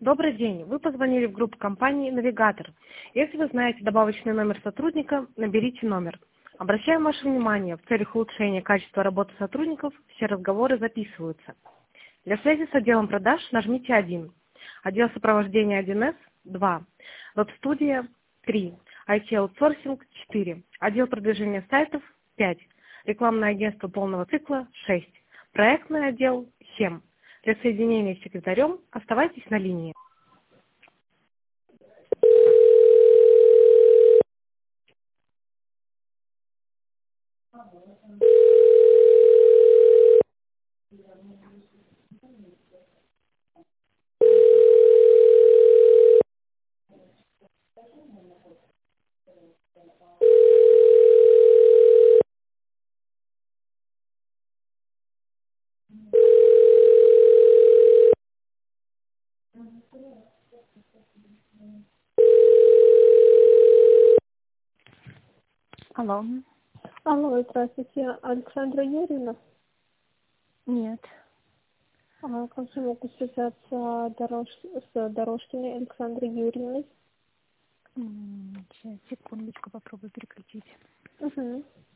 Добрый день. Вы позвонили в группу компании «Навигатор». Если вы знаете добавочный номер сотрудника, наберите номер. Обращаем ваше внимание, в целях улучшения качества работы сотрудников все разговоры записываются. Для связи с отделом продаж нажмите 1. Отдел сопровождения 1С – 2. Веб-студия – 3. IT-аутсорсинг – 4. Отдел продвижения сайтов – 5. Рекламное агентство полного цикла – 6. Проектный отдел – 7. Для соединения с секретарем оставайтесь на линии. Алло. Алло, здравствуйте, Александра Юрьевна. Нет. Как же могу связаться с Дорожкиной Александрой Юрьевной? Сейчас, секундочку, попробую переключить. Угу.